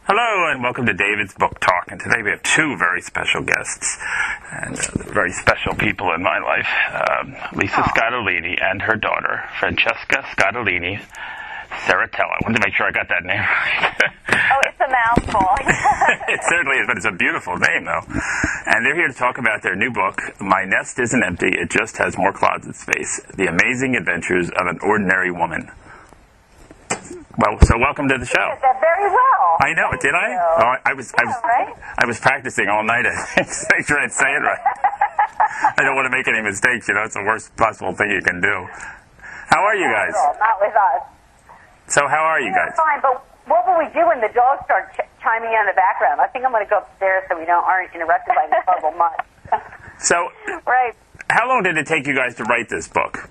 Hello and welcome to David's Book Talk. And today we have two very special guests and very special people in my life. Lisa Scottolini and her daughter, Francesca Scottolini Saratella. I wanted to make sure I got that name right. Oh, it's a mouthful. It certainly is, but it's a beautiful name, though. And they're here to talk about their new book, My Nest Isn't Empty, It Just Has More Closet Space, The Amazing Adventures of an Ordinary Woman. Well, so welcome to the show. You did that very well. I know, did I? Oh, I was practicing all night to make sure I'd say it right. I don't want to make any mistakes, you know, it's the worst possible thing you can do. How are you guys? Not with us. So how are you guys? Fine, but what will we do when the dogs start chiming in the background? I think I'm going to go upstairs so we aren't interrupted by this horrible mutt. So, right. How long did it take you guys to write this book?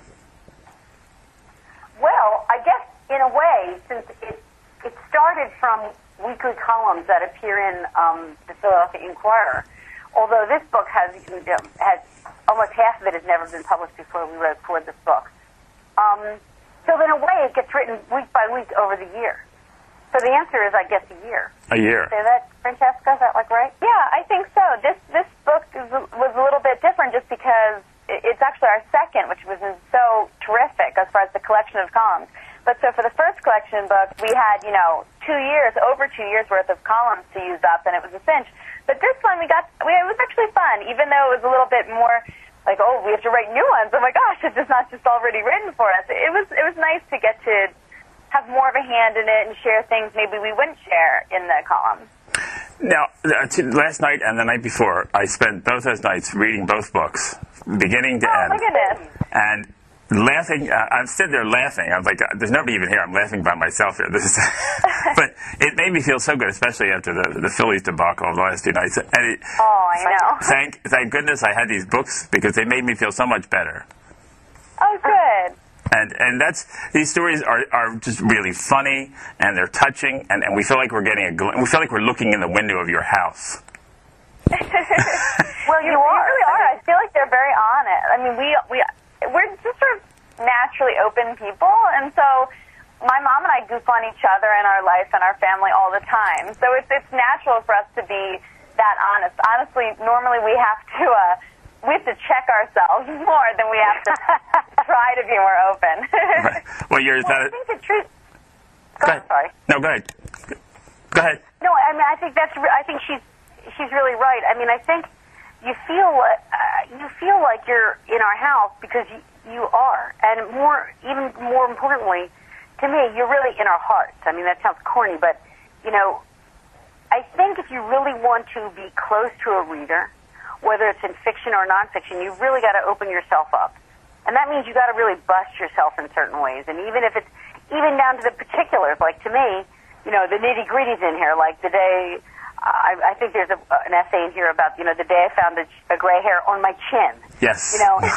Well, I guess in a way, since it started from weekly columns that appear in the Philadelphia Inquirer, although this book has almost half of it has never been published before we wrote for this book. So in a way, it gets written week by week over the year. So the answer is, I guess, a year. A year. Say that, Francesca? Is that right? Yeah, I think so. This book was a little bit different just because it's actually our second, which was so terrific as far as the collection of columns. But so for the first collection book, we had, over 2 years worth of columns to use up, and it was a cinch. But this one, it was actually fun, even though it was a little bit more like, oh, we have to write new ones. Oh my gosh, it's just not just already written for us. It was nice to get to have more of a hand in it and share things maybe we wouldn't share in the columns. Now, last night and the night before, I spent both those nights reading both books, beginning to end. Oh, look at this. And laughing, I'm sitting there laughing. I'm like, there's nobody even here. I'm laughing by myself here. But it made me feel so good, especially after the Phillies debacle of the last two nights. And I know. Thank goodness I had these books because they made me feel so much better. Oh, good. And these stories are just really funny and they're touching and we feel like we're we feel like we're looking in the window of your house. Well, you really are. I feel like they're very honest. I mean, we're just sort of naturally open people, and so my mom and I goof on each other and our life and our family all the time. So it's natural for us to be that honest. Honestly, normally we have to check ourselves more than we have to try to be more open. Right. Well, I think the truth. Go ahead. Sorry. No, go ahead. Go ahead. No, I mean, I think she's really right. I mean, I think you feel like you're in our house because you are, and even more importantly, to me, you're really in our hearts. I mean, that sounds corny, but I think if you really want to be close to a reader, whether it's in fiction or nonfiction, you've really got to open yourself up. And that means you've got to really bust yourself in certain ways. And even if it's even down to the particulars, like to me, the nitty-gritties in here, like the day, I think there's an essay in here about, the day I found a gray hair on my chin. Yes.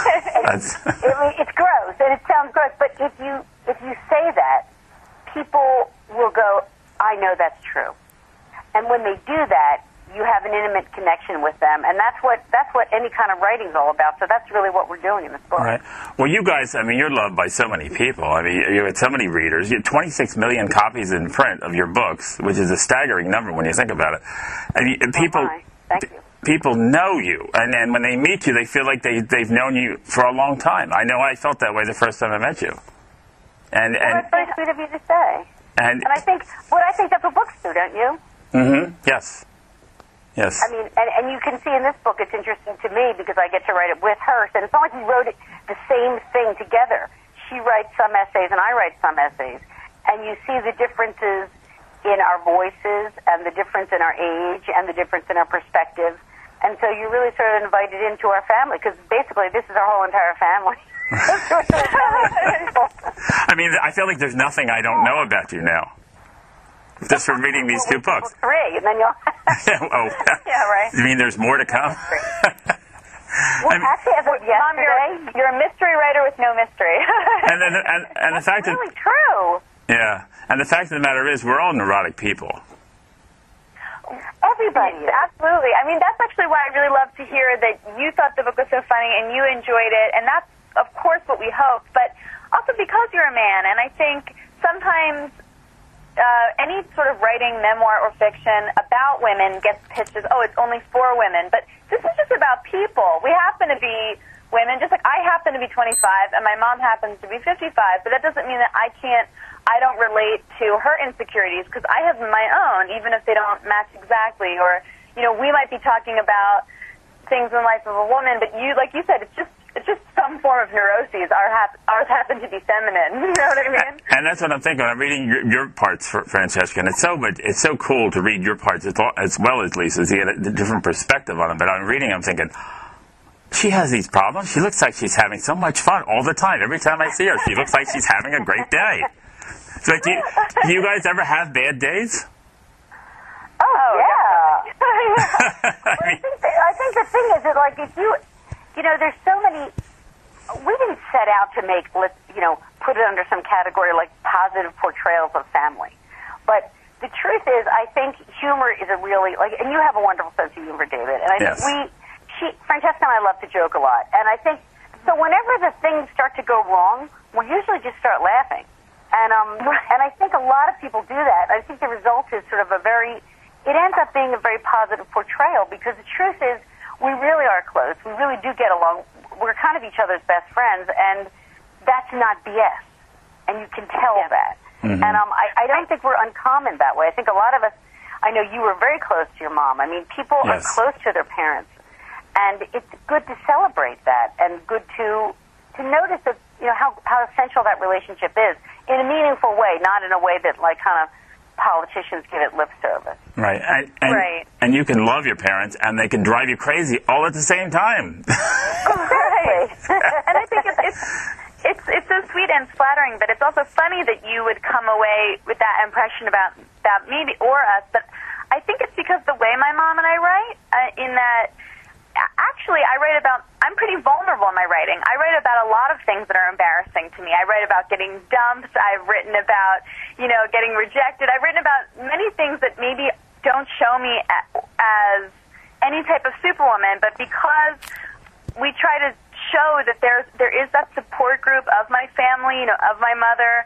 It's gross, and it sounds gross, but if you say that, people will go, I know that's true. And when they do that, you have an intimate connection with them, and that's what any kind of writing's all about. So that's really what we're doing in this book. Right. Well, you guys, I mean, you're loved by so many people. I mean, you had so many readers. You have 26 million copies in print of your books, which is a staggering number when you think about it. And people, Thank you. People know you, and then when they meet you, they feel like they've known you for a long time. I know I felt that way the first time I met you. And that's very sweet of you to say. And I think that's what books do, don't you? Mm-hmm. Yes. Yes. I mean, and you can see in this book, it's interesting to me because I get to write it with her. So it's not like we wrote the same thing together. She writes some essays and I write some essays. And you see the differences in our voices and the difference in our age and the difference in our perspective. And so you're really sort of invited into our family because basically this is our whole entire family. I mean, I feel like there's nothing I don't know about you now. Just from reading these two books. Three, and then you'll... Yeah, right. You mean there's more to come? Well, actually, as of yesterday, you're a mystery writer with no mystery. and the fact that's really true. Yeah, and the fact of the matter is, we're all neurotic people. Everybody, absolutely. I mean, that's actually why I really love to hear that you thought the book was so funny and you enjoyed it, and that's, of course, what we hope. But also because you're a man, and I think sometimes any sort of writing memoir or fiction about women gets pitched as, oh, it's only for women. But this is just about people. We happen to be women, just like I happen to be 25 and my mom happens to be 55, but that doesn't mean that I don't relate to her insecurities, because I have my own, even if they don't match exactly. Or, we might be talking about things in the life of a woman, but like you said, it's just some form of neuroses. Ours happen to be feminine. You know what I mean? And that's what I'm thinking. I'm reading your parts, Francesca, and it's so cool to read your parts as well as Lisa's. You get a different perspective on them. But I'm reading, I'm thinking, she has these problems. She looks like she's having so much fun all the time. Every time I see her, she looks like she's having a great day. So do you guys ever have bad days? Oh, yeah. I think the thing is that, like, if there's so many. We didn't set out to make, put it under some category like positive portrayals of family. But the truth is, I think humor is a really, and you have a wonderful sense of humor, David. And I think Francesca and I love to joke a lot. And I think, so whenever the things start to go wrong, we usually just start laughing. And I think a lot of people do that. I think the result is sort of it ends up being a very positive portrayal, because the truth is, we really are close. We really do get along. We're kind of each other's best friends, and that's not BS. And you can tell that. Mm-hmm. And I don't think we're uncommon that way. I think a lot of us, I know you were very close to your mom. I mean, people are close to their parents. And it's good to celebrate that, and good to notice that, how essential that relationship is in a meaningful way, not in a way that, like, kind of politicians give it lip service. Right. And you can love your parents, and they can drive you crazy all at the same time. Right. And I think it's so sweet and flattering, but it's also funny that you would come away with that impression about me or us. But I think it's because the way my mom and I write, in that, actually, I'm pretty vulnerable in my writing. I write about a lot of things that are embarrassing to me. I write about getting dumped. I've written about, getting rejected. I've written about many things that maybe don't show me as any type of superwoman, but because we try to show that there is that support group of my family, of my mother,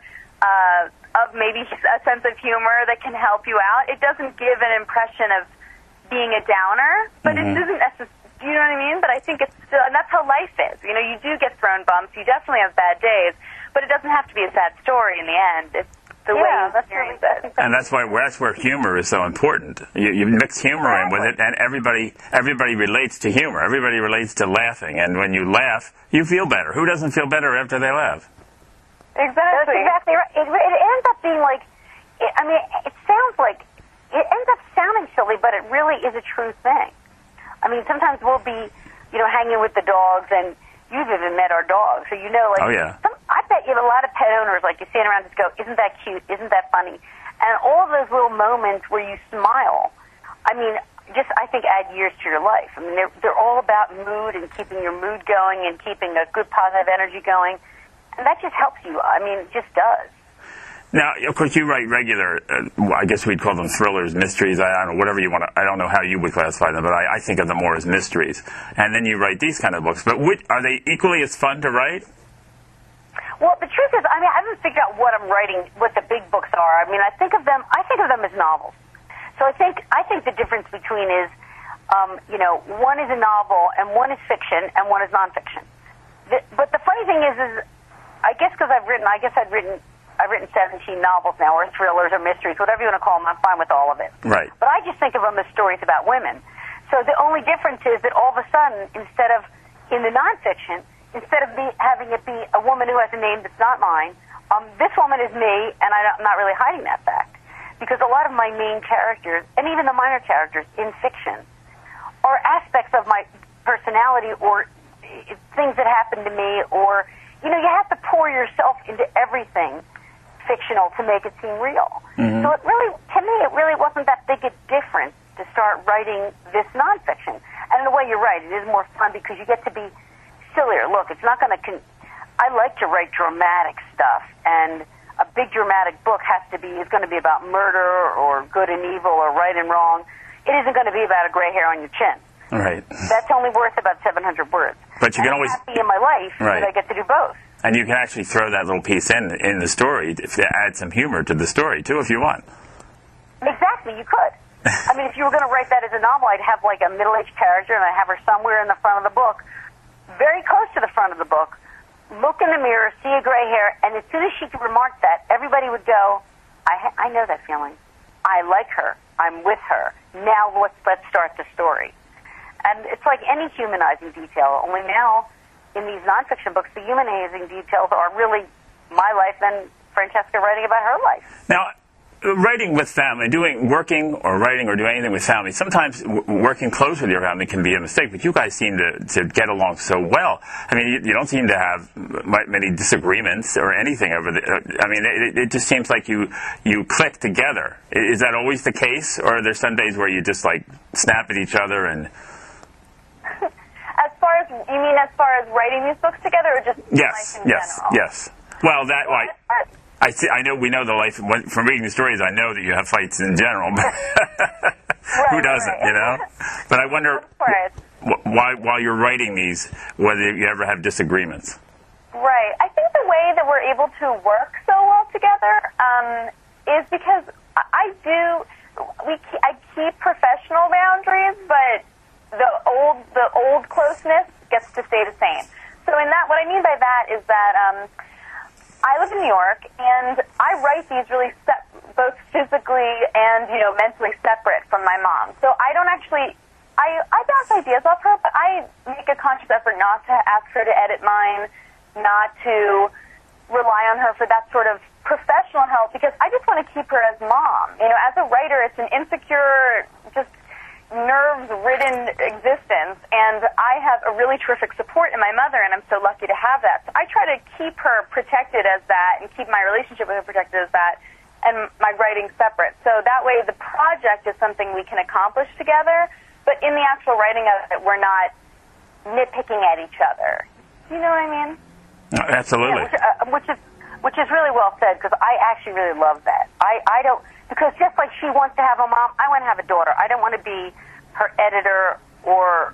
of maybe a sense of humor that can help you out. It doesn't give an impression of being a downer, but it doesn't necessarily. You know what I mean? But I think it's still, and that's how life is. You do get thrown bumps. You definitely have bad days, but it doesn't have to be a sad story in the end. It's the way you experience it. And that's where humor is so important. You mix humor in with it, and everybody relates to humor. Everybody relates to laughing, and when you laugh, you feel better. Who doesn't feel better after they laugh? Exactly. That's exactly right. It ends up being like, it sounds like, it ends up sounding silly, but it really is a true thing. I mean, sometimes we'll be, hanging with the dogs, and you've even met our dogs, so oh, yeah. I bet you have a lot of pet owners, like, you stand around and just go, isn't that cute, isn't that funny? And all those little moments where you smile, I mean, I think add years to your life. I mean, they're all about mood and keeping your mood going and keeping a good positive energy going, and that just helps you. I mean, it just does. Now, of course, you write regular, I guess we'd call them thrillers, mysteries, I don't know, whatever you want to, I don't know how you would classify them, but I think of them more as mysteries. And then you write these kind of books. But are they equally as fun to write? Well, the truth is, I haven't figured out what I'm writing, what the big books are. I mean, I think of them as novels. So I think the difference between is, one is a novel, and one is fiction, and one is nonfiction. But the funny thing is I guess because I've written 17 novels now, or thrillers, or mysteries, whatever you want to call them. I'm fine with all of it. Right. But I just think of them as stories about women. So the only difference is that all of a sudden, instead of in the nonfiction, instead of having it be a woman who has a name that's not mine, this woman is me, and I'm not really hiding that fact. Because a lot of my main characters, and even the minor characters in fiction, are aspects of my personality, or things that happen to me, or, you have to pour yourself into everything fictional to make it seem real. Mm-hmm. So to me, it really wasn't that big a difference to start writing this nonfiction. And in a way, you're right. It is more fun because you get to be sillier. Look, it's not going to. I like to write dramatic stuff, and a big dramatic book is going to be about murder or good and evil or right and wrong. It isn't going to be about a gray hair on your chin. Right. That's only worth about 700 words. But you can always happy in my life that I get to do both. And you can actually throw that little piece in the story to add some humor to the story, too, if you want. Exactly, you could. I mean, if you were going to write that as a novel, I'd have like a middle-aged character, and I'd have her somewhere in the front of the book, very close to the front of the book, look in the mirror, see a gray hair, and as soon as she could remark that, everybody would go, I know that feeling. I like her. I'm with her. Now let's start the story. And it's like any humanizing detail, only now in these nonfiction books, the humanizing details are really my life and Francesca writing about her life. Now, writing with family, working or writing or doing anything with family, sometimes working close with your family can be a mistake, but you guys seem to get along so well. I mean, you don't seem to have many disagreements or anything over I mean, it just seems like you click together. Is that always the case, or are there some days where you just like snap at each other and... As far as writing these books together, or just life in general? Yes. Well, I know we know the life from reading the stories. I know that you have fights in general, but who doesn't, you know? But I wonder why, while you're writing these, whether you ever have disagreements. Right. I think the way that we're able to work so well together is because I keep professional boundaries, but the old closeness gets to stay the same. So in that, what I mean by that is that I live in New York, and I write these really both physically and mentally separate from my mom. So I don't actually I bounce ideas off her, but I make a conscious effort not to ask her to edit mine, not to rely on her for that sort of professional help, because I just want to keep her as mom. As a writer, it's an insecure, just nerves-ridden existence, and I have a really terrific support in my mother, and I'm so lucky to have that. So I try to keep her protected as that and keep my relationship with her protected as that, and my writing separate. So that way the project is something we can accomplish together, but in the actual writing of it, we're not nitpicking at each other. You know what I mean? Absolutely. Yeah, which is really well said, because I actually really love that. I don't... Because just like she wants to have a mom, I want to have a daughter. I don't want to be her editor or,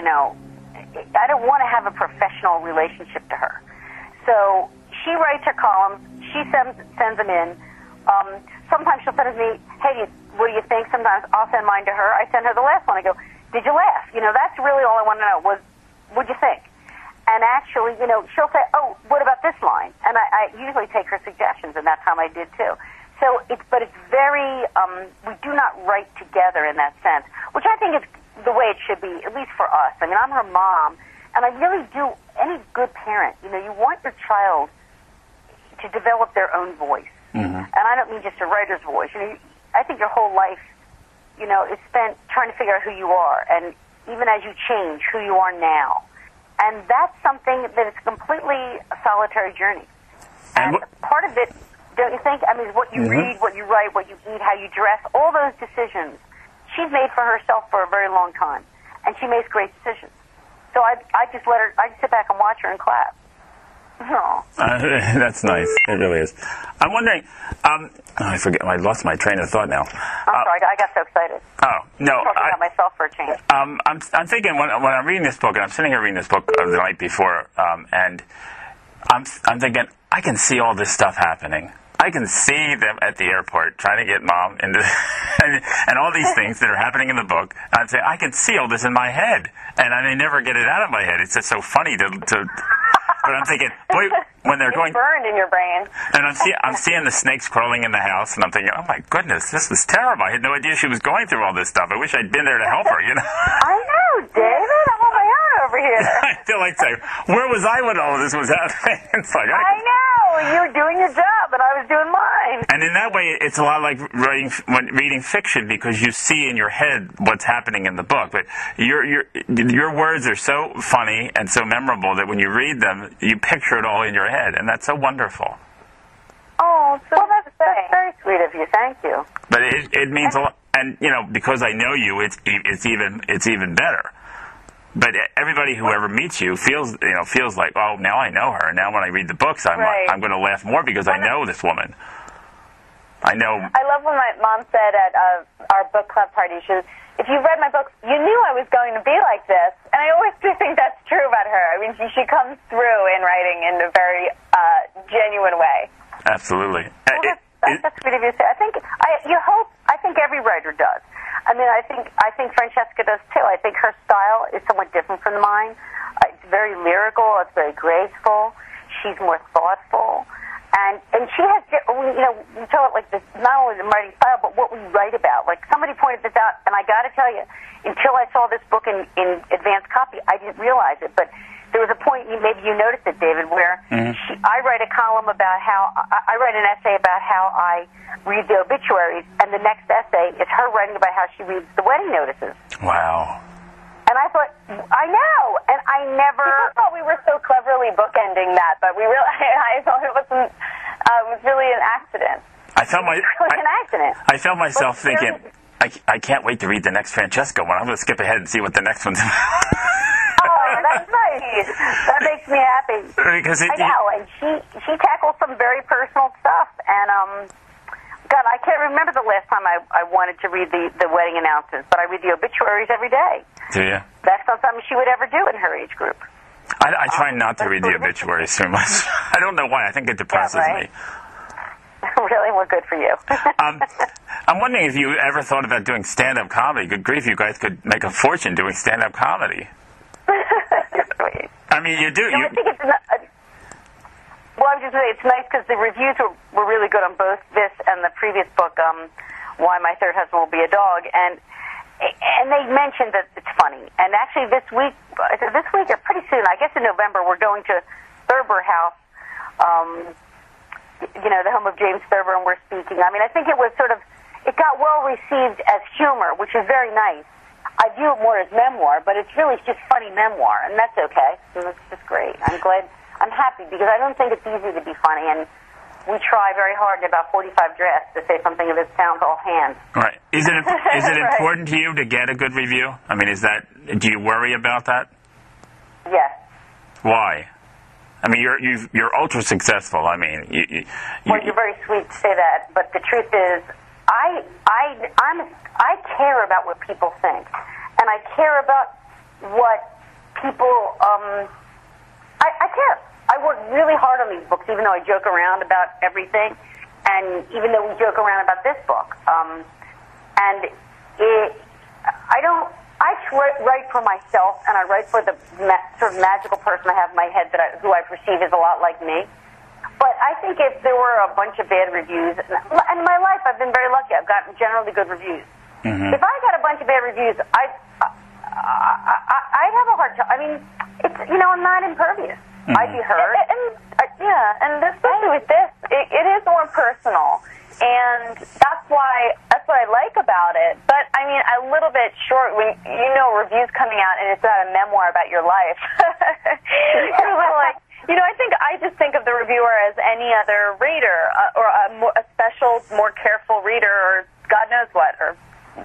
I don't want to have a professional relationship to her. So she writes her columns. She sends them in. Sometimes she'll send me, hey, what do you think? Sometimes I'll send mine to her. I send her the last one. I go, did you laugh? That's really all I want to know was, what'd you think? And actually, she'll say, oh, what about this line? And I usually take her suggestions, and that time I did too. So it's very, we do not write together in that sense, which I think is the way it should be, at least for us. I mean, I'm her mom, and I really do, any good parent, you want your child to develop their own voice. Mm-hmm. And I don't mean just a writer's voice. I think your whole life, is spent trying to figure out who you are, and even as you change, who you are now. And that's something that is completely a solitary journey. And part of it, don't you think? I mean, what you read, what you write, what you eat, how you dress, all those decisions, she's made for herself for a very long time, and she makes great decisions. So I just sit back and watch her and clap. That's nice. It really is. I'm wondering, I lost my train of thought now. I'm sorry, I got so excited. Oh, no. I'm talking about myself for a change. I'm thinking, when I'm reading this book, and I'm sitting here reading this book the night before, and I'm thinking, I can see all this stuff happening. I can see them at the airport trying to get mom into, and all these things that are happening in the book. I'd say, I can see all this in my head, and I may never get it out of my head. It's just so funny to but I'm thinking, boy, when they're going... It's burned in your brain. And I'm seeing the snakes crawling in the house, and I'm thinking, oh my goodness, this was terrible. I had no idea she was going through all this stuff. I wish I'd been there to help her, I know, David. I'm on my own over here. I feel like saying, where was I when all of this was happening? It's like, I know. You were doing your job, and I was doing mine. And in that way, it's a lot like reading fiction, because you see in your head what's happening in the book. But your words are so funny and so memorable that when you read them, you picture it all in your head, and that's so wonderful. Oh, that's very sweet of you. Thank you. But it means a lot, and because I know you, it's even better. But everybody who ever meets you feels like, oh, now I know her. Now when I read the books, I'm going to laugh more because I know this woman. I know. I love when my mom said at our book club party, she was, if you read my books, you knew I was going to be like this. And I always do think that's true about her. I mean, she comes through in writing in a very genuine way. Absolutely. Well, that's sweet of you to say. I think every writer does. I mean, I think Francesca does too. I think her style is somewhat different from mine. It's very lyrical. It's very graceful. She's more thoughtful. And she has, we tell it like this, not only the writing style, but what we write about. Like, somebody pointed this out, and I got to tell you, until I saw this book in advanced copy, I didn't realize it. But there was a point, maybe you noticed it, David, where I write a column about I write an essay about how I read the obituaries, and the next essay is her writing about how she reads the wedding notices. Wow. And I thought, I know, and I never... People thought we were so cleverly bookending that, but I thought it was really an accident. I felt an accident. I felt myself thinking, I can't wait to read the next Francesca one. I'm going to skip ahead and see what the next one's about. Oh, that's nice. That makes me happy. Because I know, and she tackles some very personal stuff, and God, I can't remember the last time I wanted to read the wedding announcements, but I read the obituaries every day. Do you? That's not something she would ever do in her age group. I try not to read the obituaries too much. I don't know why. I think it depresses me. Really? Well, good for you. I'm wondering if you ever thought about doing stand-up comedy. Good grief, you guys could make a fortune doing stand-up comedy. I mean, you do. I think it's... Well, I was just saying, it's nice because the reviews were really good on both this and the previous book, Why My Third Husband Will Be a Dog, and they mentioned that it's funny. And actually this week or pretty soon, I guess in November, we're going to Thurber House, the home of James Thurber, and we're speaking. I mean, I think it got well received as humor, which is very nice. I view it more as memoir, but it's really just funny memoir, and that's okay. And it's just great. I'm happy because I don't think it's easy to be funny, and we try very hard in about 45 drafts to say something that sounds all hands. Right. Is it right. important to you to get a good review? I mean, do you worry about that? Yes. Why? I mean, you're ultra successful. I mean, well, you're very sweet to say that, but the truth is, I care about what people think, and I care about what people. I care. I work really hard on these books, even though I joke around about everything, and even though we joke around about this book. I write for myself, and I write for the sort of magical person I have in my head who I perceive is a lot like me. But I think if there were a bunch of bad reviews, and in my life I've been very lucky. I've gotten generally good reviews. Mm-hmm. If I got a bunch of bad reviews, I'd have a hard time. I mean, I'm not impervious. Mm-hmm. I'd be hurt. And especially with this, it is more personal, and that's what I like about it. But I mean, a little bit short when reviews coming out and it's not a memoir about your life. It's a little like, I just think of the reviewer as any other reader, or a special, more careful reader, or God knows what, or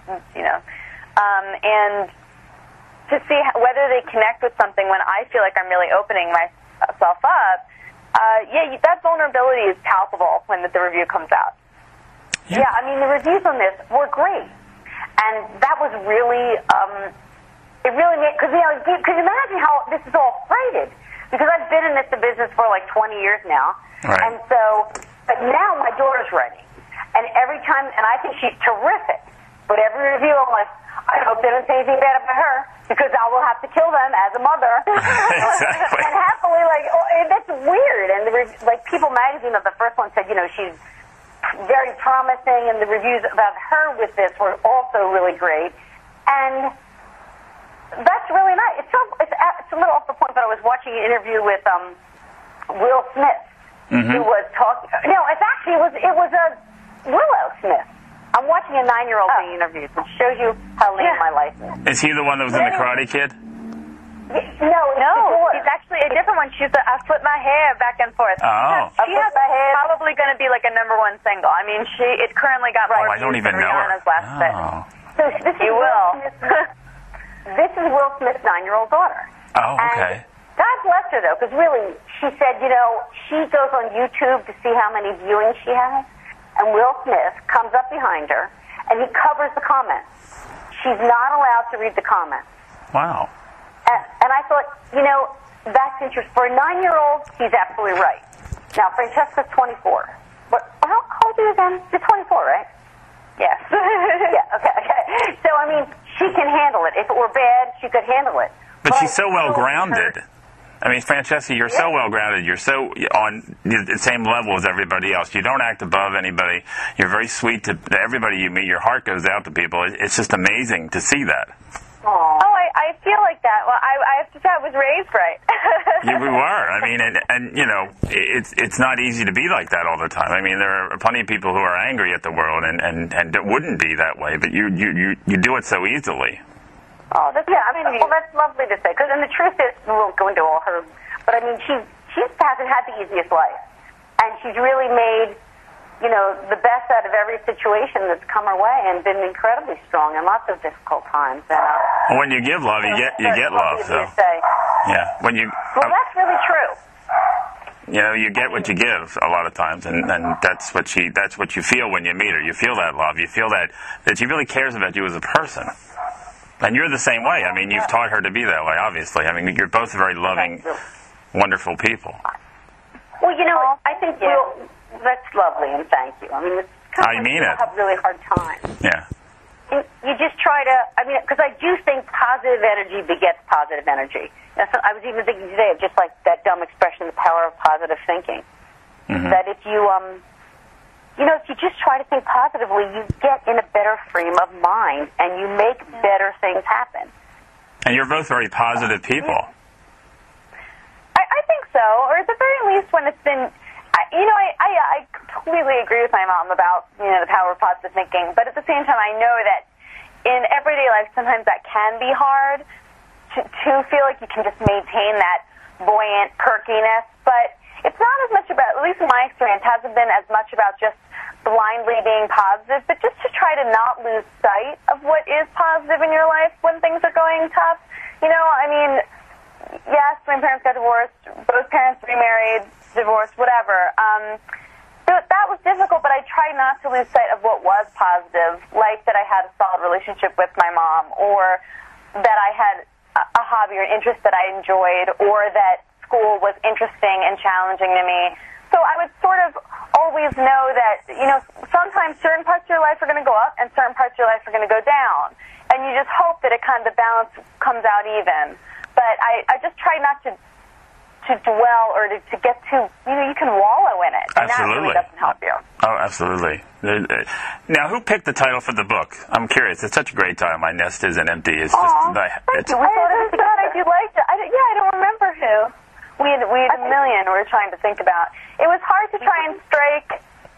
and to see whether they connect with something when I feel like I'm really opening myself up. That vulnerability is palpable when the review comes out. Yeah, I mean, the reviews on this were great, and that was really, it really made, because imagine how this is all freighted, because I've been in this business for like 20 years now, right. And so, but now my daughter's writing, and every time, and I think she's terrific, but every review I'm like, I hope they don't say anything bad about her, because I will have to kill them as a mother. Exactly. And happily, that's weird. And People Magazine, the first one said, she's very promising, and the reviews about her with this were also really great. And that's really nice. It's a little off the point, but I was watching an interview with Will Smith, who was talking. No, it was a Willow Smith. I'm watching a 9-year-old being interviewed, which shows you how lame my life is. Is he the one that was in The Karate Kid? No, he's actually a different one. She's I flip my hair back and forth. Oh. She has probably going to be like a #1 single. I mean, it currently got more I don't views even than know her. Rihanna's last bit. So this is You will. This is Will Smith's 9-year-old daughter. Oh, okay. And God bless her, though, because really, she said, she goes on YouTube to see how many viewings she has. and Will Smith comes up behind her, and he covers the comments. She's not allowed to read the comments. Wow. And I thought, that's interesting. For a 9-year-old, he's absolutely right. Now, Francesca's 24. How old are you again? You're 24, right? Yes. Yeah, okay. So, I mean, she can handle it. If it were bad, she could handle it. But she's so well-grounded. I mean, Francesca, you're so well-grounded. You're so on the same level as everybody else. You don't act above anybody. You're very sweet to everybody you meet. Your heart goes out to people. It's just amazing to see that. Aww. Oh, I feel like that. Well, I have to say I was raised right. You were. I mean, and it's not easy to be like that all the time. I mean, there are plenty of people who are angry at the world and wouldn't be that way, but you do it so easily. Oh, that's that's lovely to say. And the truth is, we won't go into all her, but I mean, she hasn't had the easiest life, and she's really made, the best out of every situation that's come her way, and been incredibly strong in lots of difficult times. And when you give love, you get love. So yeah, well, that's really true. You get what you give a lot of times, and that's what you feel when you meet her. You feel that love. You feel that she really cares about you as a person. And you're the same way. I mean, you've taught her to be that way, obviously. I mean, you're both very loving, wonderful people. Well, I think that's lovely, and thank you. I mean, it's kind of mean it. Have really hard times. Yeah. You just try to, because I do think positive energy begets positive energy. I was even thinking today of just like that dumb expression, the power of positive thinking. Mm-hmm. That if you, if you just try to think positively, you get in a better frame of mind, and you make better things happen. And you're both very positive people. I think so, or at the very least when it's been, I completely agree with my mom about, the power of positive thinking, but at the same time I know that in everyday life sometimes that can be hard to feel like you can just maintain that buoyant perkiness, but it's not as much about, at least in my experience, hasn't been as much about just blindly being positive, but just to try to not lose sight of what is positive in your life when things are going tough. Yes, my parents got divorced, both parents remarried, divorced, whatever. So that was difficult, but I tried not to lose sight of what was positive, like that I had a solid relationship with my mom, or that I had a hobby or an interest that I enjoyed, or that school was interesting and challenging to me. So I would sort of always know that, sometimes certain parts of your life are going to go up and certain parts of your life are going to go down. And you just hope that the balance comes out even. But I just try not to dwell or to get too, you can wallow in it. And absolutely. That really doesn't help you. Oh, absolutely. Now, who picked the title for the book? I'm curious. It's such a great title. My Nest Isn't Empty. It's just... Thank you. I don't remember who. We had a million we were trying to think about. It was hard to try and strike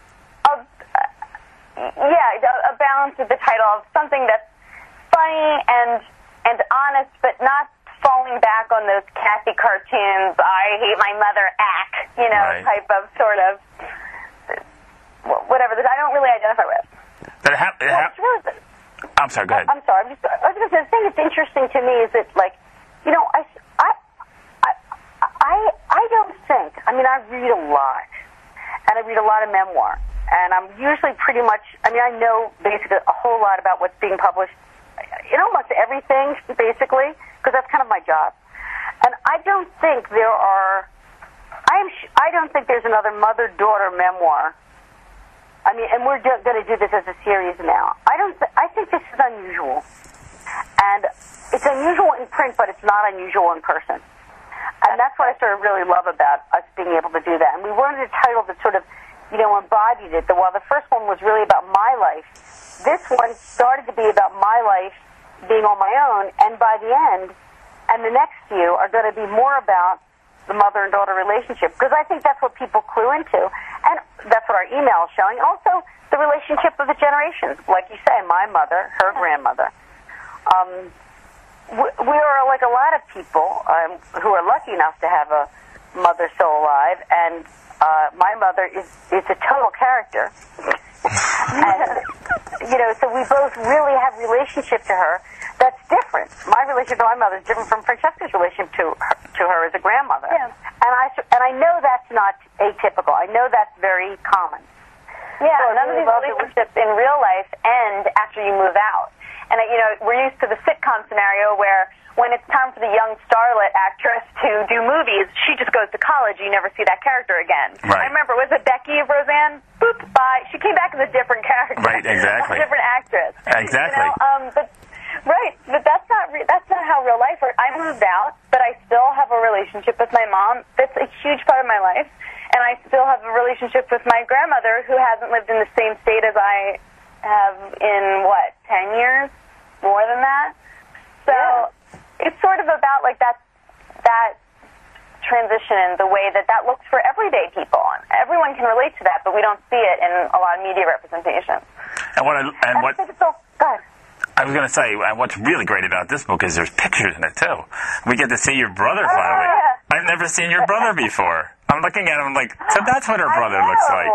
a balance with the title of something that's funny and honest, but not falling back on those Kathy cartoons, I hate my mother, right. Type of sort of whatever that I don't really identify with. I'm sorry, go ahead. I'm sorry. I was going to say, the thing that's interesting to me is that, I don't think, I read a lot, and I read a lot of memoir, and I'm usually pretty much, I know basically a whole lot about what's being published in almost everything, basically, because that's kind of my job. And I don't think I don't think there's another mother-daughter memoir. And we're going to do this as a series now. I think this is unusual. And it's unusual in print, but it's not unusual in person. And that's what I sort of really love about us being able to do that. And we wanted a title that sort of, embodied it. While the first one was really about my life, this one started to be about my life being on my own, and by the end, and the next few are going to be more about the mother and daughter relationship, because I think that's what people clue into, and that's what our email is showing. Also, the relationship of the generations, like you say, my mother, her grandmother. We are like a lot of people who are lucky enough to have a mother still alive, and my mother is a total character. And, so we both really have a relationship to her that's different. My relationship to my mother is different from Francesca's relationship to her as a grandmother. Yeah. And I know that's not atypical. I know that's very common. Yeah, So none of these relationships in real life end after you move out. And, we're used to the sitcom scenario where when it's time for the young starlet actress to do movies, she just goes to college. You never see that character again. Right. I remember, was it Becky of Roseanne? Boop, bye. She came back as a different character. Right, exactly. A different actress. Exactly. But that's not how real life works. I moved out, but I still have a relationship with my mom. That's a huge part of my life. And I still have a relationship with my grandmother, who hasn't lived in the same state as I have in, 10 years? More than that? So it's sort of about, that transition and the way that looks for everyday people. Everyone can relate to that, but we don't see it in a lot of media representation. Go ahead. I was going to say, what's really great about this book is there's pictures in it, too. We get to see your brother finally. Yeah. I've never seen your brother before. I'm looking at him like, so that's what her brother looks like.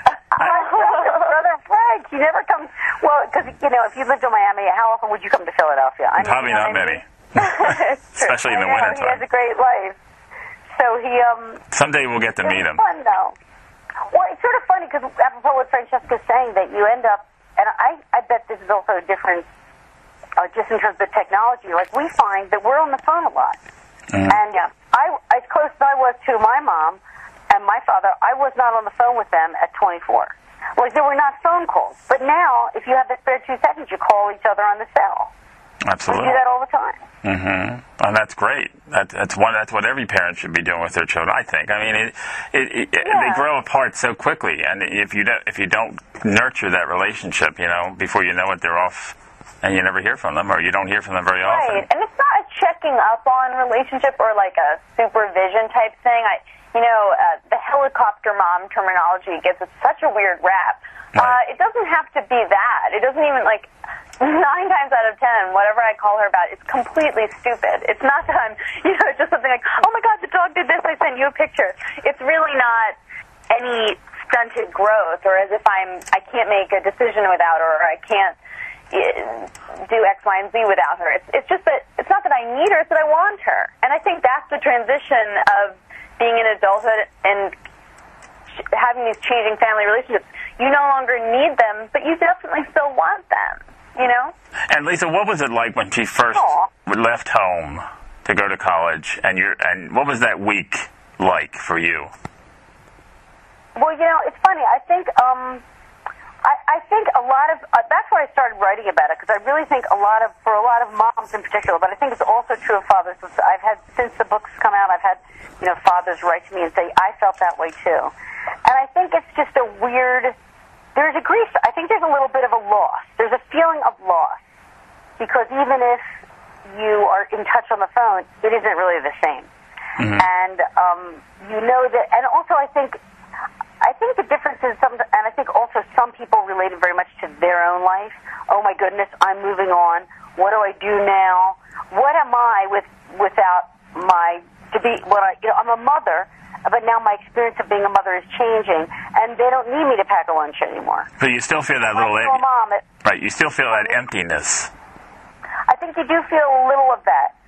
Brother Frank, he never comes. Well, because, if you lived in Miami, how often would you come to Philadelphia? Probably not many. Especially in the wintertime. He has a great life. So he, someday we'll get to meet him. It's fun, though. Well, it's sort of funny because apropos what Francesca's saying, that you end up, and I bet this is also different, just in terms of the technology. Like, we find that we're on the phone a lot. Mm. And as close as I was to my mom and my father, I was not on the phone with them at 24. Like, there were not phone calls. But now, if you have the spare 2 seconds, you call each other on the cell. Absolutely. We do that all the time. Mm-hmm. And that's great. That's what every parent should be doing with their children, I think. I mean, they grow apart so quickly, and if you don't nurture that relationship, before you know it, they're off, and you never hear from them, or you don't hear from them very often. Right, and it's not a checking up on relationship or like a supervision type thing. The helicopter mom terminology gives it such a weird rap. Right. It doesn't have to be that. It doesn't even 9 times out of 10, whatever I call her about, it's completely stupid. It's not that I'm, it's just something like, oh my God, the dog did this, I sent you a picture. It's really not any stunted growth, or as if I can't make a decision without her, or I can't do X, Y, and Z without her. It's just that, it's not that I need her, it's that I want her. And I think that's the transition of being in adulthood and having these changing family relationships. You no longer need them, but you definitely still want them. And Lisa, what was it like when she first left home to go to college, and what was that week like for you? Well, it's funny. I think I think a lot of that's why I started writing about it, because I really think for a lot of moms in particular, but I think it's also true of fathers. I've had, since the books come out, I've had fathers write to me and say, I felt that way too. And I think it's just a weird. There's a grief. I think there's a little bit of a loss. There's a feeling of loss, because even if you are in touch on the phone, it isn't really the same. Mm-hmm. And that. And also, I think the difference is and I think also some people related very much to their own life. Oh my goodness, I'm moving on. What do I do now? What am I without I'm a mother. But now my experience of being a mother is changing, and they don't need me to pack a lunch anymore. But you still feel that right? You still feel that emptiness. I think you do feel a little of that.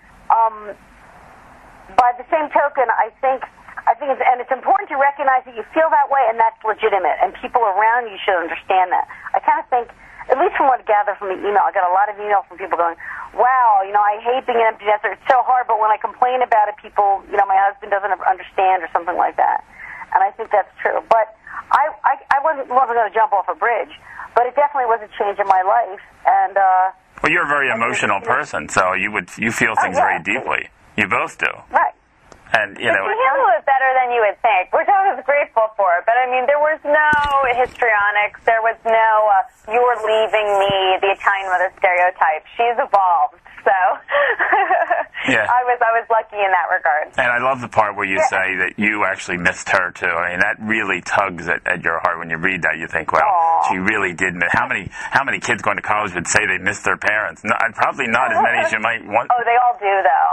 By the same token, I think it's important to recognize that you feel that way, and that's legitimate. And people around you should understand that. I kind of think, at least from what I gather from the email, I got a lot of emails from people going, wow, I hate being an empty nester. It's so hard, but when I complain about it, people, my husband doesn't understand, or something like that. And I think that's true. But I wasn't going to jump off a bridge, but it definitely was a change in my life. And well, you're a very emotional person, so you feel things very deeply. You both do. Right. And, we handle it better than you would think, which I was grateful for. But, there was no histrionics. There was no, you're leaving me, the Italian mother stereotype. She's evolved. So, yeah. I was lucky in that regard. And I love the part where you say that you actually missed her, too. I mean, that really tugs at your heart when you read that. You think, well, she really did miss. How many kids going to college would say they missed their parents? Probably not as many as you might want. Oh, they all do, though.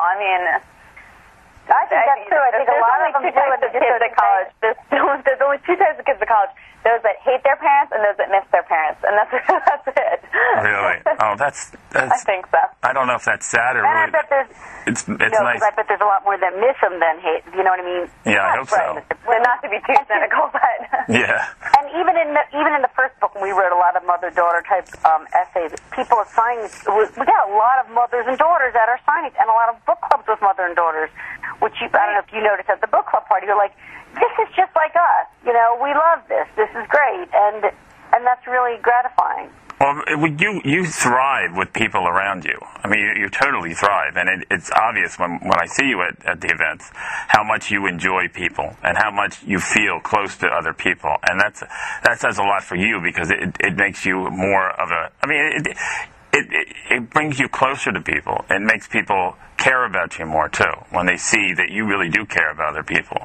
I think that's true. I think a lot of them do it kids at college. There's only 2 types of kids at college. Those that hate their parents and those that miss their parents. And that's it. Really? Oh, that's. I think so. I don't know if that's sad or. And I bet there's. It's No, nice. because I bet there's a lot more that miss them than hate. You know what I mean? Yeah, I hope so. Well, not to be too cynical, but Yeah. And even in the first book, when we wrote a lot of mother-daughter type essays, people are signing. We got a lot of mothers and daughters at our signings, and a lot of book clubs with mother and daughters. Which I don't know if you noticed at the book club party. You're like, this is just like us. You know, we love this. This is great, and that's really gratifying. Well, you thrive with people around you. I mean, you totally thrive, and it's obvious when I see you at the events how much you enjoy people and how much you feel close to other people, and that says a lot for you because it makes you more of a. I mean, it brings you closer to people. It makes people care about you more too when they see that you really do care about other people.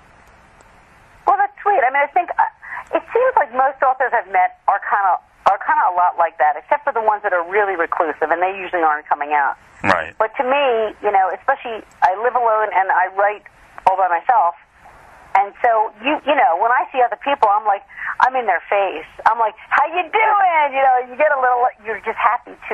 Well, that's sweet. I mean, I think it seems like most authors I've met are kind of a lot like that, except for the ones that are really reclusive, and they usually aren't coming out. Right. But to me, you know, especially I live alone and I write all by myself, and so you know, when I see other people, I'm like, I'm in their face. I'm like, how you doing? You know, you get a little, you're just happy to.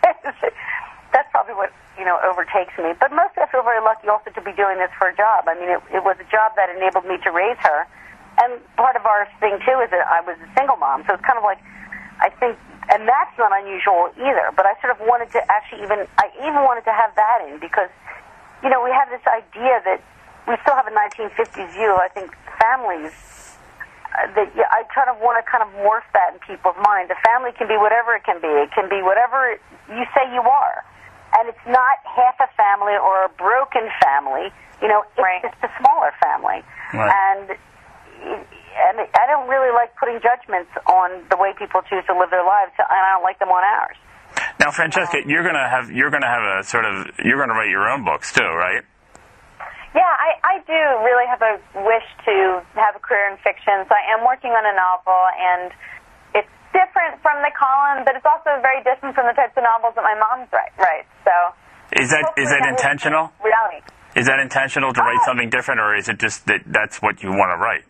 That's probably what, you know, overtakes me. But mostly I feel very lucky also to be doing this for a job. I mean, it was a job that enabled me to raise her. And part of our thing, too, is that I was a single mom. So it's kind of like, I think, and that's not unusual either. But I sort of wanted to actually I even wanted to have that in because, you know, we have this idea that we still have a 1950s view, I think, families, that I kind of want to kind of morph that in people's mind. The family can be whatever it can be. It can be whatever you say you are. And it's not half a family or a broken family. You know, it's just a smaller family. Right. And I don't really like putting judgments on the way people choose to live their lives, and I don't like them on ours. Now, Francesca, you're gonna have a sort of you're gonna write your own books too, right? yeah, I do really have a wish to have a career in fiction. So I am working on a novel, and it's different from the column, but it's also very different from the types of novels that my mom's writes. So is that intentional? Reality. Is that intentional to write something different, or is it just that that's what you want to write?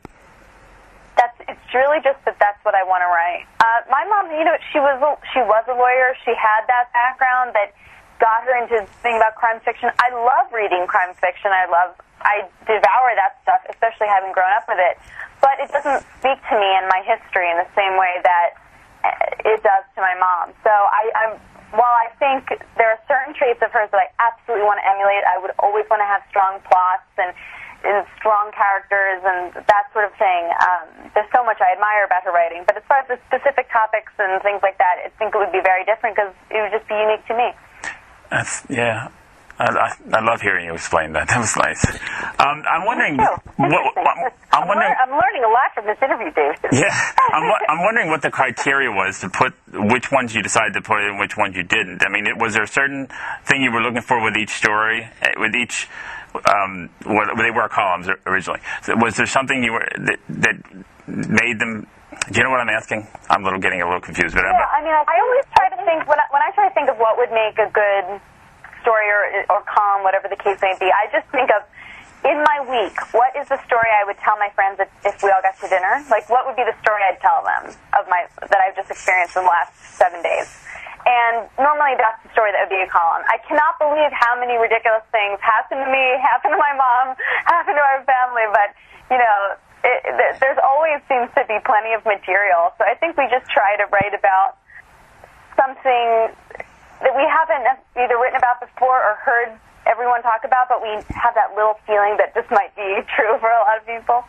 It's really just that's what I want to write. My mom, you know, she was a lawyer. She had that background that got her into thinking about crime fiction. I love reading crime fiction. I devour that stuff, especially having grown up with it. But it doesn't speak to me and my history in the same way that it does to my mom. So while I think there are certain traits of hers that I absolutely want to emulate, I would always want to have strong plots and strong characters and that sort of thing. There's so much I admire about her writing. But as far as the specific topics and things like that, I think it would be very different because it would just be unique to me. Yeah. I love hearing you explain that. That was nice. I'm wondering. I'm learning a lot from this interview, David. Yeah, I'm wondering what the criteria was to put which ones you decided to put in and which ones you didn't. I mean, was there a certain thing you were looking for with each story, with each? They were columns originally. So was there something that made them? Do you know what I'm asking? I'm getting a little confused. But yeah, I mean, I always try to think when I try to think of what would make a good story or column, whatever the case may be. I just think of, in my week, what is the story I would tell my friends if we all got to dinner? Like, what would be the story I'd tell them that I've just experienced in the last 7 days? And normally that's the story that would be a column. I cannot believe how many ridiculous things happened to me, happened to my mom, happened to our family, but, you know, there's always seems to be plenty of material. So I think we just try to write about something that we haven't either written about before or heard everyone talk about, but we have that little feeling that this might be true for a lot of people.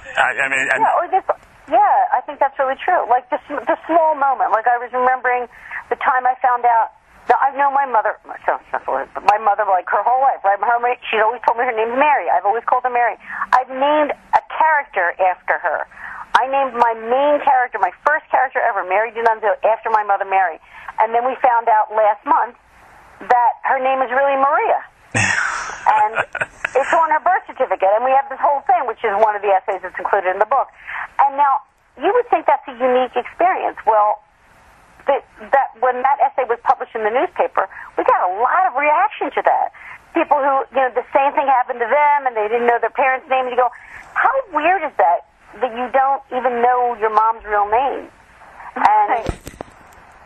I think that's really true. Like the small moment. Like I was remembering the time I found out. Now I've known my mother. But my mother, like her whole life. Right? She's always told me her name's Mary. I've always called her Mary. I've named a character after her. I named my main character, my first character ever, Mary D'Annunzio, after my mother Mary. And then we found out last month that her name is really Maria. And it's on her birth certificate. And we have this whole thing, which is one of the essays that's included in the book. And now, you would think that's a unique experience. Well, that when that essay was published in the newspaper, we got a lot of reaction to that. People who, you know, the same thing happened to them, and they didn't know their parents' name. And you go, how weird is that you don't even know your mom's real name? And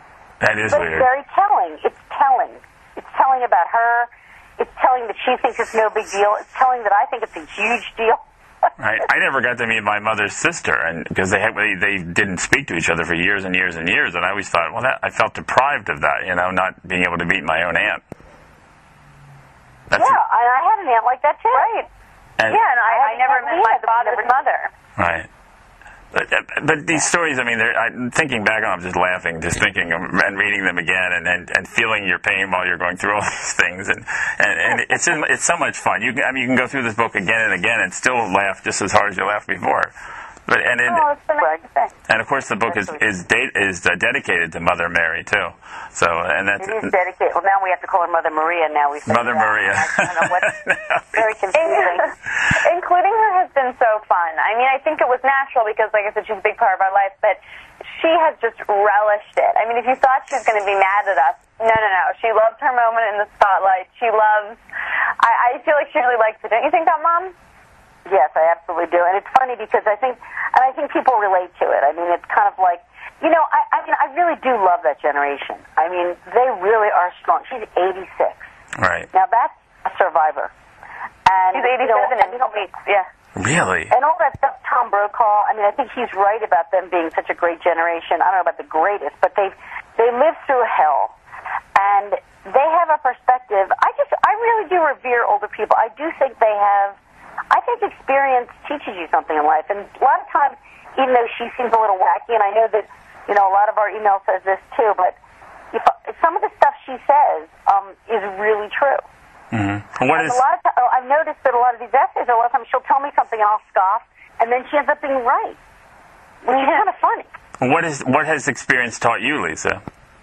That is but weird. It's very telling. It's telling. It's telling about her. It's telling that she thinks it's no big deal. It's telling that I think it's a huge deal. Right. I never got to meet my mother's sister, and because they didn't speak to each other for years and years and years, and I always thought, well, I felt deprived of that, not being able to meet my own aunt. And I had an aunt like that too. Right. And I never met my father's mother. Right. But these stories, thinking back on them, just laughing, just thinking and reading them again, and feeling your pain while you're going through all these things, and it's so much fun. You can go through this book again and again and still laugh just as hard as you laughed before. It's been nice to say. And of course, the book is dedicated to Mother Mary too. So, and that's it is dedicated. Well, now we have to call her Mother Maria. Now we say Mother Maria. I don't know what's very confusing. Including her has been so fun. I think it was natural because, like I said, she's a big part of our life, but she has just relished it. If you thought she was going to be mad at us, no. She loves her moment in the spotlight. She loves. I feel like she really likes it. Don't you think that, Mom? Yes, I absolutely do. And it's funny because I think people relate to it. It's kind of like, I really do love that generation. They really are strong. She's 86. Right. Now, that's a survivor. And she's 87 in 2 weeks, yeah. Really? And all that stuff, Tom Brokaw, I think he's right about them being such a great generation. I don't know about the greatest, but they lived through hell. And they have a perspective. I really do revere older people. I do think they have, I think experience teaches you something in life. And a lot of times, even though she seems a little wacky, and I know that, a lot of our email says this too, but if some of the stuff she says is really true. Mm-hmm. I've noticed that a lot of these essays, a lot of times she'll tell me something and I'll scoff, and then she ends up being right, which is kind of funny. What has experience taught you, Lisa?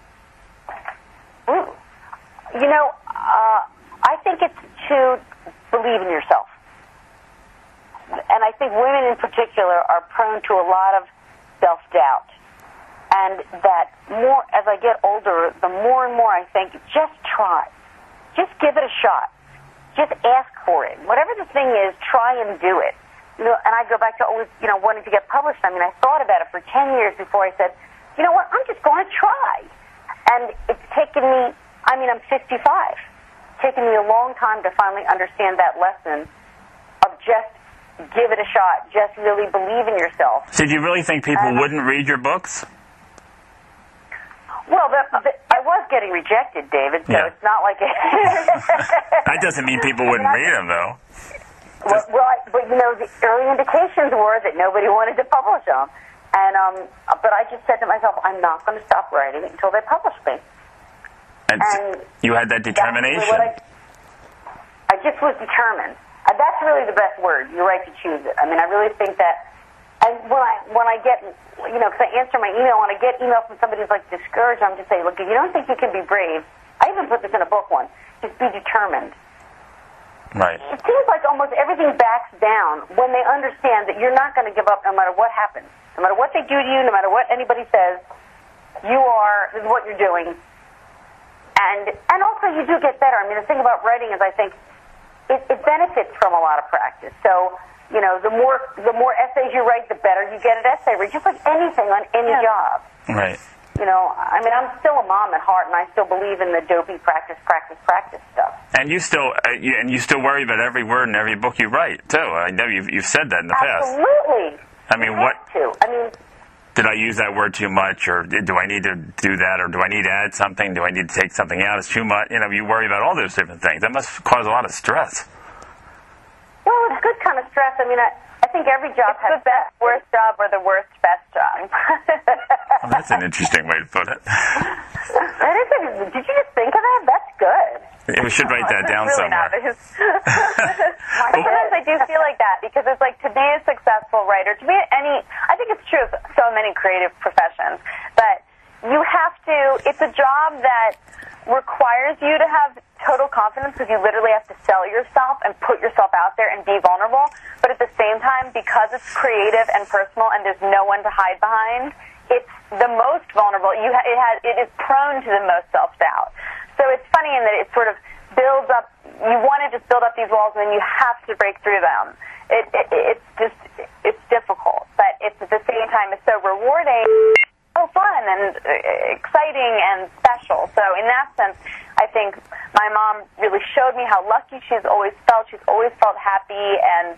Ooh. I think it's to believe in yourself. And I think women in particular are prone to a lot of self-doubt. And that more, as I get older, the more and more I think, just try. Just give it a shot. Just ask for it. Whatever the thing is, try and do it. And I go back to always, wanting to get published. I thought about it for 10 years before I said, you know what, I'm just going to try. And it's taken me, I'm 55. It's taken me a long time to finally understand that lesson of just give it a shot. Just really believe in yourself. Did you really think people wouldn't read your books? Well, I was getting rejected, David, so it's not like it... That doesn't mean people wouldn't read them, though. But the early indications were that nobody wanted to publish them. And but I just said to myself, I'm not going to stop writing until they publish me. And you had that determination. I just was determined. That's really the best word. You're right to choose it. I really think that... And when I get, because I answer my email, when I get email from somebody who's discouraged, I'm just saying, look, if you don't think you can be brave, I even put this in a book once, just be determined. Right. It seems like almost everything backs down when they understand that you're not going to give up no matter what happens. No matter what they do to you, no matter what anybody says, this is what you're doing. And also you do get better. The thing about writing is I think it benefits from a lot of practice. So, the more essays you write, the better you get at essay writing, just like anything on any job. Right. I'm still a mom at heart, and I still believe in the dopey practice stuff. And you still worry about every word in every book you write, too. I know you've said that in the past. Absolutely. What? To. Did I use that word too much, or do I need to do that, or do I need to add something? Do I need to take something out? It's too much. You worry about all those different things. That must cause a lot of stress. Well, it's good kind of stress. I think every job has the best, worst job or the worst, best job. Well, that's an interesting way to put it. Did you just think of that? That's good. We should write that down really somewhere. Sometimes I do feel like that because it's like to be a successful writer, to be I think it's true of so many creative professions, but you have to, it's a job that requires you to have total confidence because you literally have to sell yourself and put yourself out there and be vulnerable. But at the same time, because it's creative and personal and there's no one to hide behind, it's the most vulnerable. It is prone to the most self-doubt. So it's funny in that it sort of builds up. You want to just build up these walls, and then you have to break through them. It's difficult, but it's at the same time it's so rewarding. so fun and exciting and special. So in that sense, I think my mom really showed me how lucky she's always felt. She's always felt happy and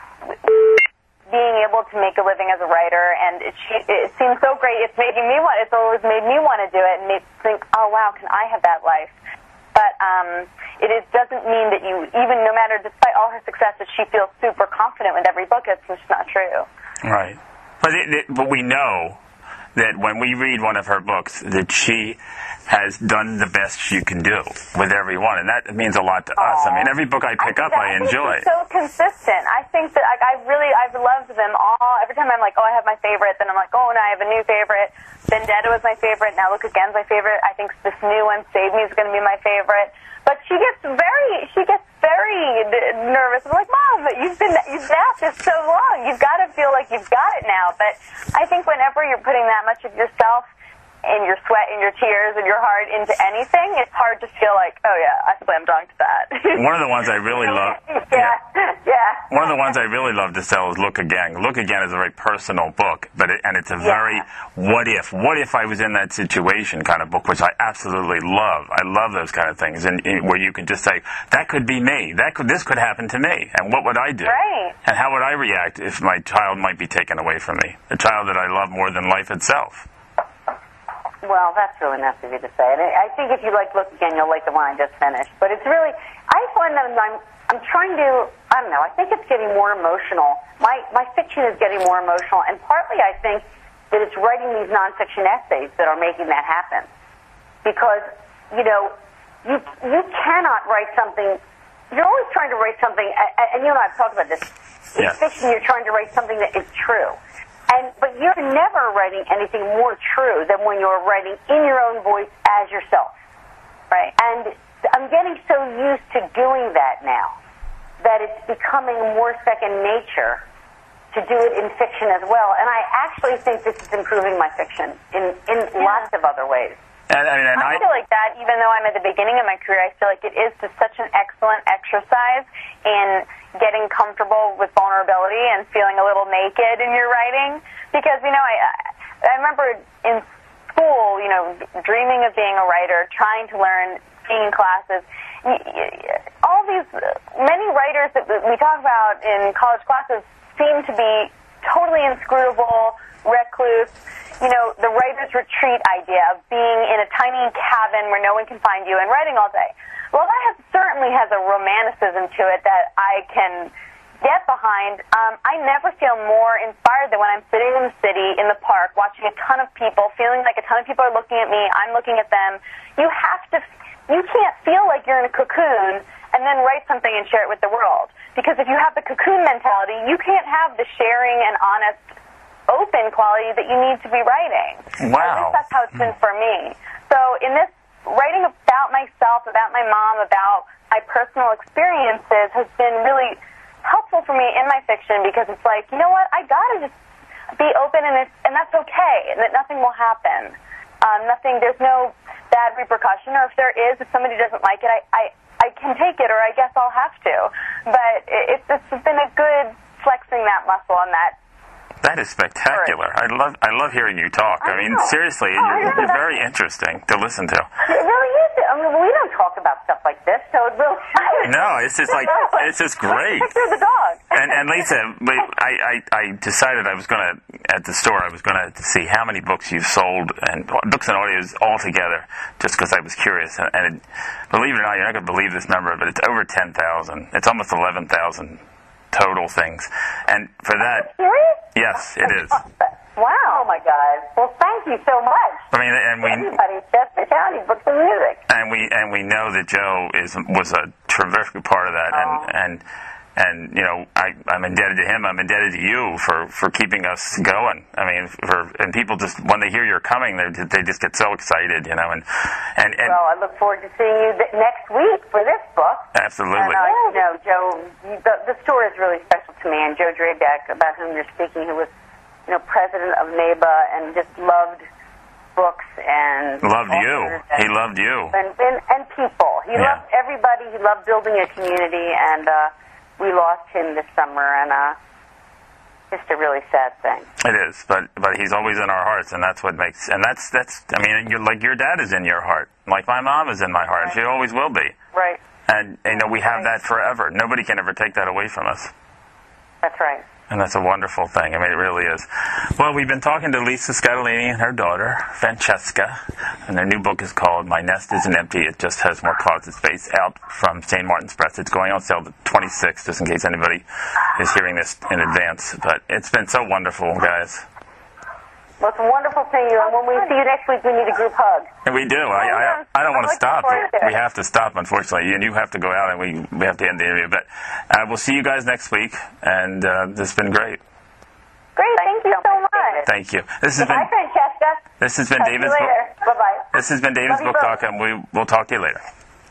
being able to make a living as a writer, and it seems so great. It's always made me want to do it and think, oh wow, can I have that life? But doesn't mean that you, even no matter, despite all her success, that she feels super confident with every book. It's just not true. Right. But we know that when we read one of her books, that she has done the best she can do with every one, and that means a lot to us. I mean, every book I pick up, I enjoy. She's so consistent. I think that I've loved them all. Every time I'm like, oh, I have my favorite, then I'm like, oh, no, I have a new favorite. Vendetta was my favorite. Now Look Again's my favorite. I think this new one, Save Me, is going to be my favorite. But she gets very nervous. I'm like, Mom, you've been at this so long. You've got to feel like you've got it now. But I think whenever you're putting that much of yourself and your sweat and your tears and your heart into anything, it's hard to feel like, oh yeah, I slam dunked that. One of the ones I really love. Yeah. One of the ones I really love to sell is Look Again. Look Again is a very personal book, and it's a very what if I was in that situation kind of book, which I absolutely love. I love those kind of things, and where you can just say, that could be me. This could happen to me, and what would I do? Right. And how would I react if my child might be taken away from me? The child that I love more than life itself. Well, that's really nice of you to say. And I think if you Look Again, you'll like the one I just finished. But it's really, I find that I'm trying to, I don't know, I think it's getting more emotional. My fiction is getting more emotional, and partly I think that it's writing these nonfiction essays that are making that happen. Because, you cannot write something, you're always trying to write something, and you and I have talked about this. In fiction, you're trying to write something that is true. But you're never writing anything more true than when you're writing in your own voice as yourself. Right. And I'm getting so used to doing that now that it's becoming more second nature to do it in fiction as well. And I actually think this is improving my fiction in lots of other ways. I feel like that, even though I'm at the beginning of my career, I feel like it is just such an excellent exercise in getting comfortable with vulnerability and feeling a little naked in your writing. Because, I remember in school, dreaming of being a writer, trying to learn, being in classes. All these, many writers that we talk about in college classes seem to be totally inscrutable, recluse. The writer's retreat idea of being in a tiny cabin where no one can find you and writing all day. Well, that certainly has a romanticism to it that I can get behind. I never feel more inspired than when I'm sitting in the city, in the park, watching a ton of people, feeling like a ton of people are looking at me, I'm looking at them. You can't feel like you're in a cocoon and then write something and share it with the world. Because if you have the cocoon mentality, you can't have the sharing and honest, open quality that you need to be writing. Wow. At least that's how it's been for me. So in this, writing about myself, about my mom, about my personal experiences has been really helpful for me in my fiction, because it's like, you know what, I gotta just be open, and that's okay, and that nothing will happen. There's no bad repercussion, or if there is, if somebody doesn't like it, I can take it, or I guess I'll have to. But it's been a good flexing that muscle on that. That is spectacular. I love hearing you talk. I mean, seriously, you're very interesting to listen to. It really is. I mean, we don't talk about stuff like this, so it really. No, it's just great. Picture the dog. And Lisa, I decided I was going to, at the store, I was going to see how many books you've sold, and books and audios all together, just because I was curious. And believe it or not, you're not going to believe this number, but it's over 10,000. It's almost 11,000 total things. And for that... Serious? Yes, it is. Wow. Oh, my God. Well, thank you so much. I mean, everybody's Chester County Books and Music. And we know that Joe was a terrific part of that, and I'm indebted to him. I'm indebted to you for keeping us going. I mean, and people just, when they hear you're coming, they just get so excited, and well, I look forward to seeing you next week for this book. Absolutely. And Joe, the store is really special to me, and Joe Drabeck, about whom you're speaking, who was president of NABA and just loved books and loved you. He loved you and people. He loved everybody. He loved building a community, and we lost him this summer, and just a really sad thing. It is, but he's always in our hearts, and that's what makes. And that's. I mean, you're like your dad is in your heart, like my mom is in my heart. She always will be. Right. And we have that forever. Nobody can ever take that away from us. That's right. And that's a wonderful thing. I mean, it really is. Well, we've been talking to Lisa Scatolini and her daughter, Francesca, and their new book is called My Nest Isn't Empty. It just has more closet space, out from St. Martin's Press. It's going on sale the 26th, just in case anybody is hearing this in advance. But it's been so wonderful, guys. Well, it's wonderful seeing you, and when we see you next week, we need a group hug. And we do. I don't want to stop. We have to stop, unfortunately, and you have to go out, and we have to end the interview. But we'll see you guys next week, and this has been great. Great, thank you so much. Thank you. This has been Bye, Francesca. This has been Talk David's to you later. book. Bye-bye. This has been David's Love you Book both. Talk, and we'll talk to you later.